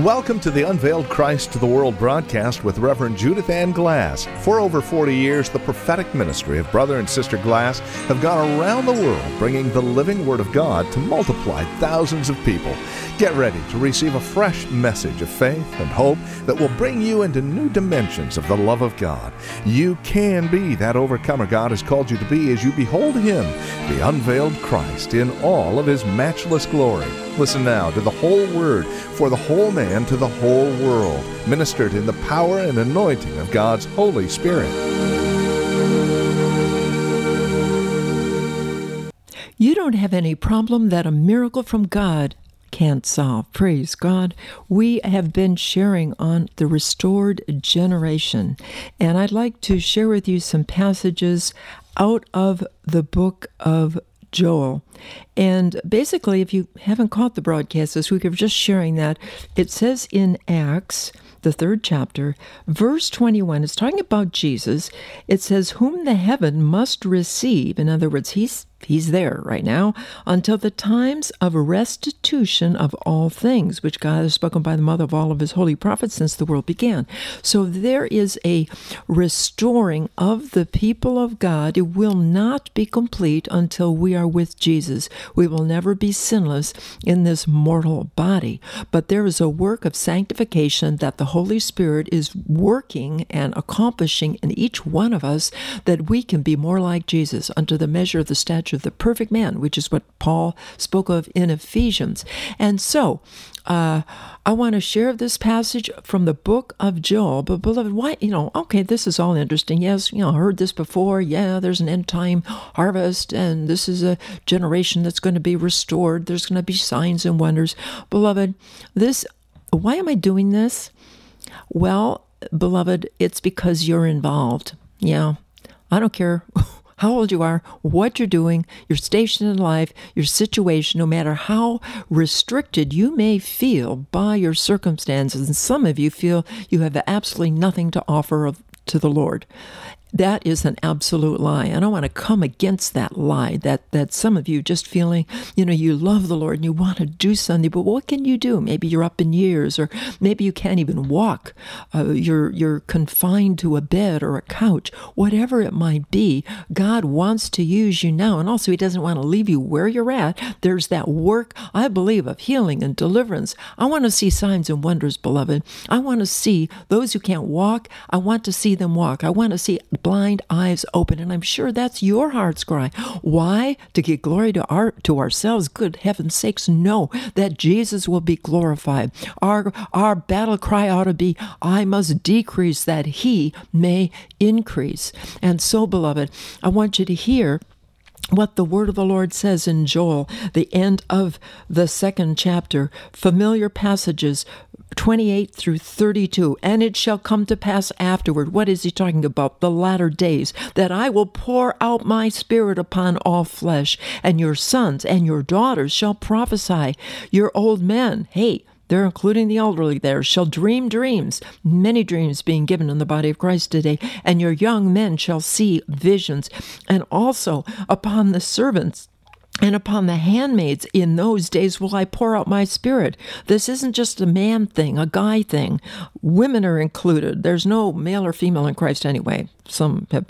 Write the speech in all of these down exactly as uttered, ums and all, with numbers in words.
Welcome to the Unveiled Christ to the World broadcast with Reverend Judith Ann Glass. For over forty years, the prophetic ministry of Brother and Sister Glass have gone around the world bringing the living Word of God to multiply thousands of people. Get ready to receive a fresh message of faith and hope that will bring you into new dimensions of the love of God. You can be that overcomer God has called you to be as you behold Him, the unveiled Christ, in all of His matchless glory. Listen now to the whole Word for the whole man to the whole world, ministered in the power and anointing of God's Holy Spirit. You don't have any problem that a miracle from God can't solve. Praise God. We have been sharing on the restored generation, and I'd like to share with you some passages out of the book of Joel. And basically, if you haven't caught the broadcast this week, I'm just sharing that. It says in Acts, the third chapter, verse twenty-one, it's talking about Jesus. It says, whom the heaven must receive. In other words, he's He's there right now, until the times of restitution of all things, which God has spoken by the mouth of all of His holy prophets since the world began. So there is a restoring of the people of God. It will not be complete until we are with Jesus. We will never be sinless in this mortal body. But there is a work of sanctification that the Holy Spirit is working and accomplishing in each one of us, that we can be more like Jesus unto the measure of the stature of the perfect man, which is what Paul spoke of in Ephesians. And so, uh, I want to share this passage from the book of Joel. But beloved, why, you know, okay, this is all interesting. Yes, you know, I heard this before. Yeah, there's an end time harvest, and this is a generation that's going to be restored. There's going to be signs and wonders. Beloved, this, why am I doing this? Well, beloved, it's because you're involved. Yeah, I don't care how old you are, what you're doing, your station in life, your situation, no matter how restricted you may feel by your circumstances. And some of you feel you have absolutely nothing to offer of, to the Lord. That is an absolute lie. And I want to come against that lie, that, that some of you just feeling, you know, you love the Lord and you want to do something, but what can you do? Maybe you're up in years, or maybe you can't even walk. Uh, you're, you're confined to a bed or a couch. Whatever it might be, God wants to use you now. And also, He doesn't want to leave you where you're at. There's that work, I believe, of healing and deliverance. I want to see signs and wonders, beloved. I want to see those who can't walk. I want to see them walk. I want to see blind eyes open, and I'm sure that's your heart's cry. Why? To give glory to our to ourselves? Good heaven's sakes, no, that Jesus will be glorified. Our our battle cry ought to be, I must decrease that He may increase. And so, beloved, I want you to hear what the word of the Lord says in Joel, the end of the second chapter, familiar passages, twenty-eight through thirty-two. And it shall come to pass afterward. What is he talking about? The latter days, that I will pour out my spirit upon all flesh, and your sons and your daughters shall prophesy. Your old men, hey, they're including the elderly there, shall dream dreams, many dreams being given in the body of Christ today, and your young men shall see visions. And also upon the servants and upon the handmaids in those days will I pour out my spirit. This isn't just a man thing, a guy thing. Women are included. There's no male or female in Christ anyway. Some have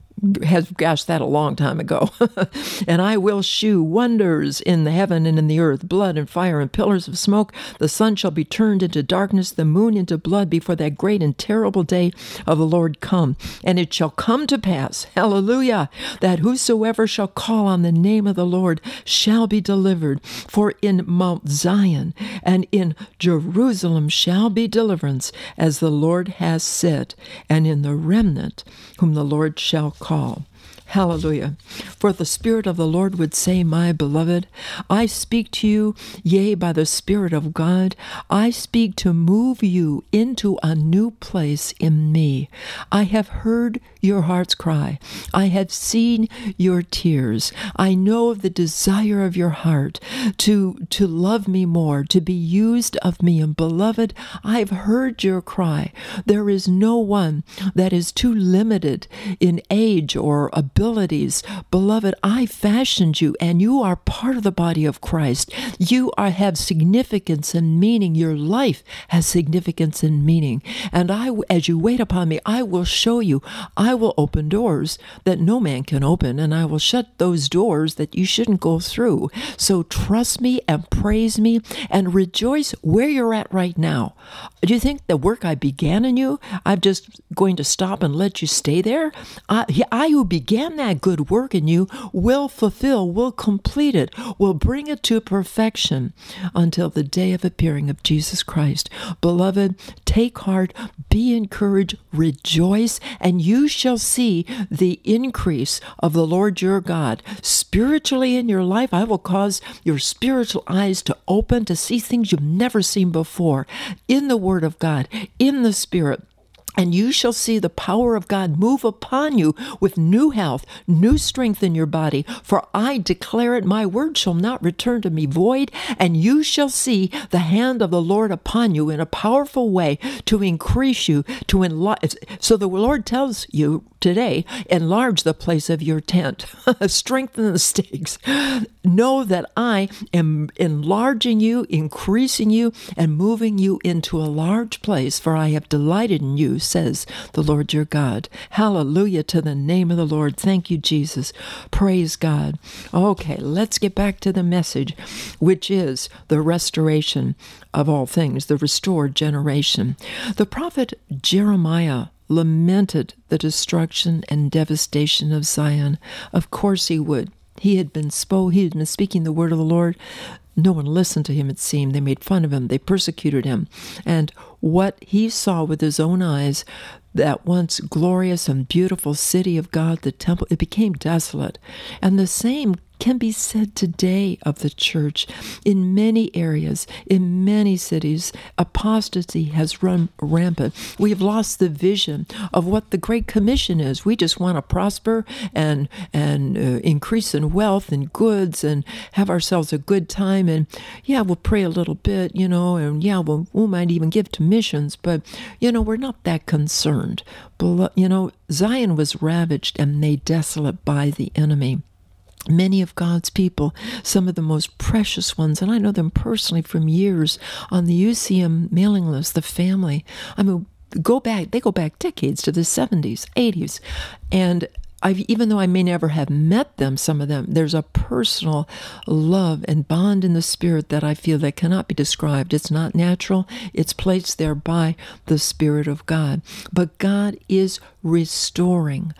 has gosh, that a long time ago. And I will shew wonders in the heaven and in the earth, blood and fire and pillars of smoke. The sun shall be turned into darkness, the moon into blood, before that great and terrible day of the Lord come. And it shall come to pass, hallelujah, that whosoever shall call on the name of the Lord shall be delivered. For in Mount Zion and in Jerusalem shall be deliverance, as the Lord has said, and in the remnant whom the Lord shall call. Call. Hallelujah. For the Spirit of the Lord would say, my beloved, I speak to you, yea, by the Spirit of God, I speak to move you into a new place in me. I have heard your heart's cry. I have seen your tears. I know the desire of your heart to, to love me more, to be used of me. And beloved, I've heard your cry. There is no one that is too limited in age or ability abilities. Beloved, I fashioned you, and you are part of the body of Christ. You are have significance and meaning. Your life has significance and meaning. And I, as you wait upon me, I will show you. I will open doors that no man can open, and I will shut those doors that you shouldn't go through. So trust me and praise me and rejoice where you're at right now. Do you think the work I began in you, I'm just going to stop and let you stay there? I, I who began that good work in you will fulfill, will complete it, will bring it to perfection until the day of appearing of Jesus Christ. Beloved, take heart, be encouraged, rejoice, and you shall see the increase of the Lord your God. Spiritually in your life, I will cause your spiritual eyes to open to see things you've never seen before in the Word of God, in the Spirit. And you shall see the power of God move upon you with new health, new strength in your body. For I declare it, my word shall not return to me void, and you shall see the hand of the Lord upon you in a powerful way to increase you, to enlarge. So the Lord tells you today, enlarge the place of your tent, strengthen the stakes. Know that I am enlarging you, increasing you, and moving you into a large place, for I have delighted in you, says the Lord your God. Hallelujah to the name of the Lord. Thank you, Jesus. Praise God. Okay, let's get back to the message, which is the restoration of all things, the restored generation. The prophet Jeremiah lamented the destruction and devastation of Zion. Of course he would. He had been spo- he had been speaking the word of the Lord. No one listened to him, it seemed. They made fun of him. They persecuted him. And what he saw with his own eyes, that once glorious and beautiful city of God, the temple, it became desolate. And the same can be said today of the church. In many areas, in many cities, apostasy has run rampant. We have lost the vision of what the Great Commission is. We just want to prosper and and uh, increase in wealth and goods and have ourselves a good time. And yeah, we'll pray a little bit, you know, and yeah, we'll, we might even give to missions, but, you know, we're not that concerned. But, you know, Zion was ravaged and made desolate by the enemy. Many of God's people, some of the most precious ones, and I know them personally from years on the U C M mailing list, the family. I mean, go back, they go back decades to the seventies, eighties. And I've, even though I may never have met them, some of them, there's a personal love and bond in the spirit that I feel that cannot be described. It's not natural. It's placed there by the Spirit of God. But God is restoring.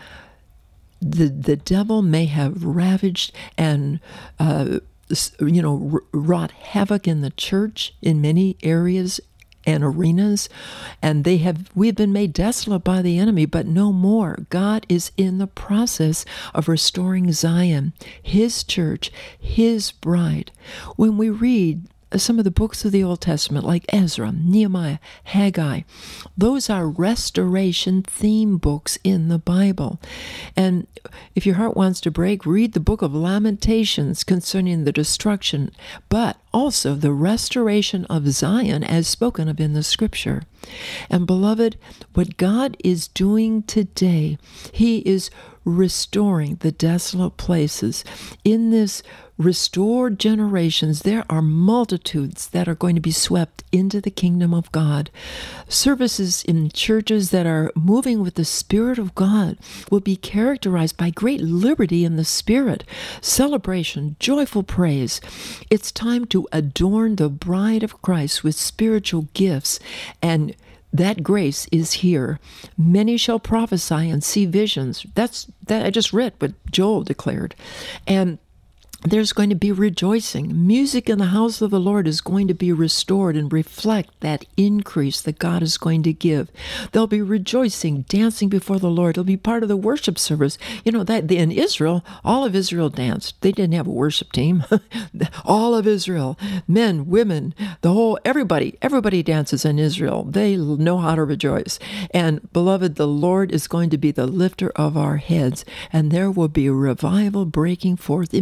The the devil may have ravaged and, uh, you know, wrought havoc in the church in many areas and arenas, and they have we've been made desolate by the enemy, but no more. God is in the process of restoring Zion, His church, His bride. When we read some of the books of the Old Testament, like Ezra, Nehemiah, Haggai, those are restoration theme books in the Bible. And if your heart wants to break, read the book of Lamentations concerning the destruction, but also the restoration of Zion as spoken of in the Scripture. And beloved, what God is doing today, He is restoring the desolate places. In this restored generations, there are multitudes that are going to be swept into the kingdom of God. Services in churches that are moving with the Spirit of God will be characterized by great liberty in the Spirit, celebration, joyful praise. It's time to adorn the bride of Christ with spiritual gifts, and that grace is here. Many shall prophesy and see visions. That's that I just read what Joel declared. And there's going to be rejoicing. Music in the house of the Lord is going to be restored and reflect that increase that God is going to give. There'll be rejoicing, dancing before the Lord. It'll be part of the worship service. You know, that in Israel, all of Israel danced. They didn't have a worship team. All of Israel, men, women, the whole, everybody, everybody dances in Israel. They know how to rejoice. And beloved, the Lord is going to be the lifter of our heads. And there will be a revival breaking forth in many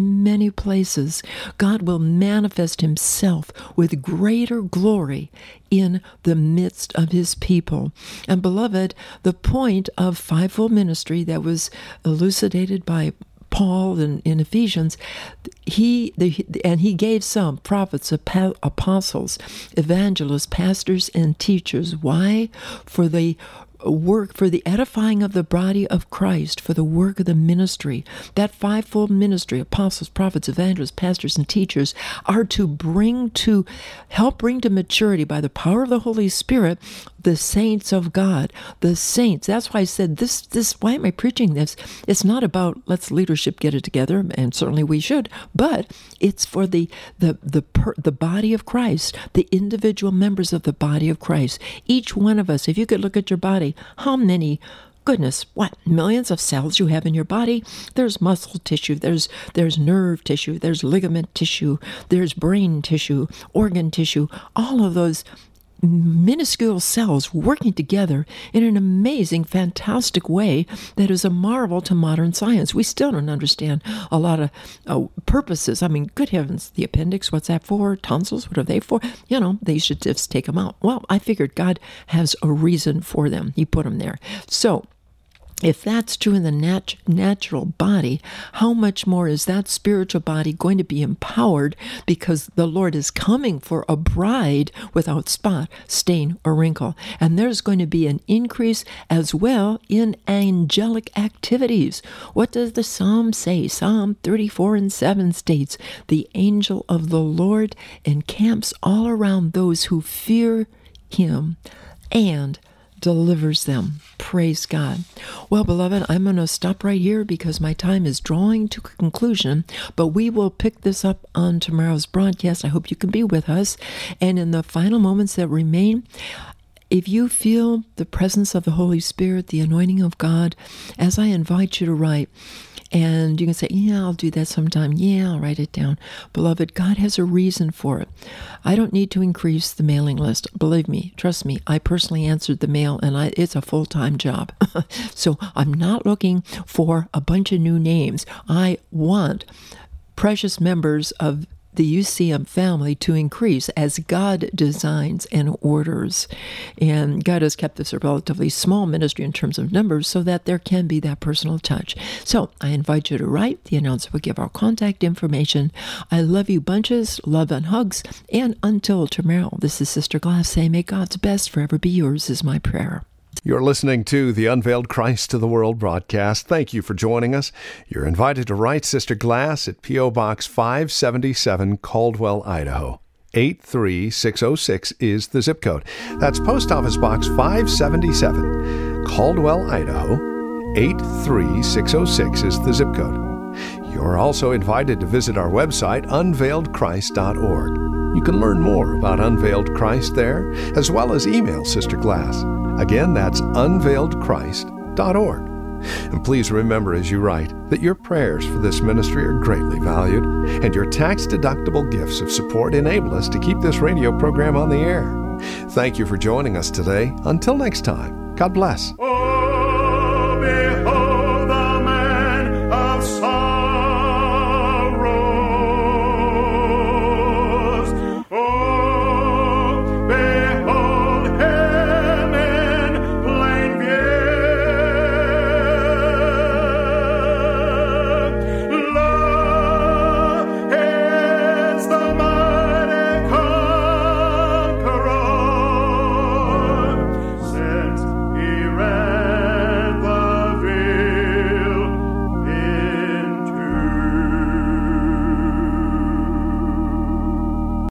heavenly places, God will manifest himself with greater glory in the midst of his people. And beloved, the point of fivefold ministry that was elucidated by Paul in, in Ephesians, he the, and he gave some prophets, apostles, evangelists, pastors, and teachers. Why? For the work, for the edifying of the body of Christ, for the work of the ministry. That fivefold ministry, apostles, prophets, evangelists, pastors, and teachers, are to bring to, help bring to maturity by the power of the Holy Spirit the saints of God, the saints. That's why I said this, this, why am I preaching this? It's not about let's leadership get it together, and certainly we should, but it's for the, the, the, per, the body of Christ, the individual members of the body of Christ. Each one of us, if you could look at your body, how many, goodness, what, millions of cells you have in your body? There's muscle tissue, there's there's nerve tissue, there's ligament tissue, there's brain tissue, organ tissue, all of those minuscule cells working together in an amazing, fantastic way that is a marvel to modern science. We still don't understand a lot of uh, purposes. I mean, good heavens, the appendix, what's that for? Tonsils, what are they for? You know, they should just take them out. Well, I figured God has a reason for them. He put them there. So, if that's true in the nat- natural body, how much more is that spiritual body going to be empowered, because the Lord is coming for a bride without spot, stain, or wrinkle. And there's going to be an increase as well in angelic activities. What does the Psalm say? Psalm thirty-four and seven states, "The angel of the Lord encamps all around those who fear him and delivers them." Praise God. Well, beloved, I'm going to stop right here because my time is drawing to conclusion, but we will pick this up on tomorrow's broadcast. I hope you can be with us. And in the final moments that remain, if you feel the presence of the Holy Spirit, the anointing of God, as I invite you to write, and you can say, yeah, I'll do that sometime. Yeah, I'll write it down. Beloved, God has a reason for it. I don't need to increase the mailing list. Believe me, trust me, I personally answered the mail, and I, it's a full-time job. So I'm not looking for a bunch of new names. I want precious members of the U C M family to increase as God designs and orders. And God has kept this a relatively small ministry in terms of numbers so that there can be that personal touch. So I invite you to write. The announcer will give our contact information. I love you bunches, love and hugs. And until tomorrow, this is Sister Glass saying, may God's best forever be yours is my prayer. You're listening to the Unveiled Christ to the World broadcast. Thank you for joining us. You're invited to write Sister Glass at P O. Box five seventy-seven, Caldwell, Idaho. eight three six oh six is the zip code. That's Post Office Box five seventy-seven, Caldwell, Idaho. eight three six oh six is the zip code. You're also invited to visit our website, unveiled christ dot org. You can learn more about Unveiled Christ there, as well as email Sister Glass. Again, that's unveiled christ dot org. And please remember as you write that your prayers for this ministry are greatly valued, and your tax-deductible gifts of support enable us to keep this radio program on the air. Thank you for joining us today. Until next time, God bless. Oh, behold.